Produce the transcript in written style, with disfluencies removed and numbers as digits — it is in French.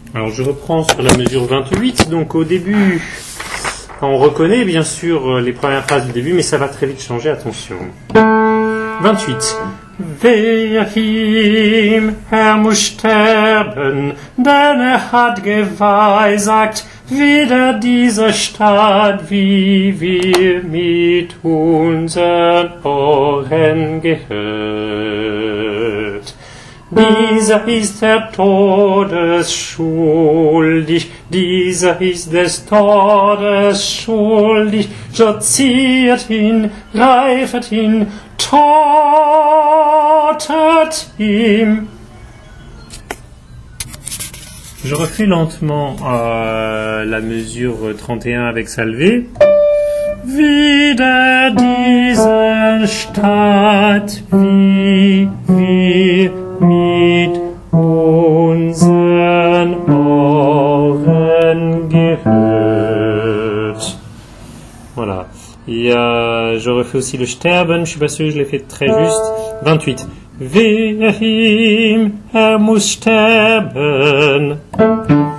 Alors je reprends sur la mesure 28, donc au début, on reconnaît bien sûr les premières phrases du début, mais ça va très vite changer, attention. 28. Wer ihm muss sterben, denn hat geweissagt, wieder diese Stadt, wie wir mit unseren Ohren gehört. Dieser ist der Todes schuldig, dieser ist des Todes schuldig, so zieht ihn, greifet ihn, totet ihm. Je refais lentement la mesure 31 avec Salvé. Wieder diese Stadt, wie wir mit unseren Ohren gehört. Voilà. Et je refais aussi le Sterben, je suis pas sûr que je l'ai fait très juste. 28. Wer ihm, muss sterben.